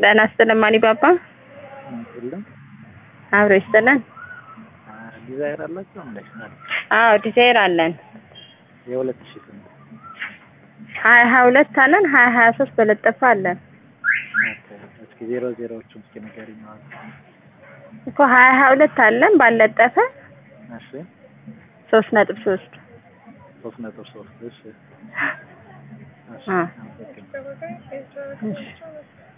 ደህና ስለማኒ ባባ አይደለም አብሮ ይስተላል ዲዛይር አላችሁ እንዴ? አዎ ዲዛይር አለን። የ2000 ስንት? 22 አለን 23 በለጠፈ አለን። እስኪ 00ዎቹን እስኪ ንገሪኝ ማለት እኮ 22 አለን ባለጠፈ። እሺ 3.3 3.3 እሺ እሺ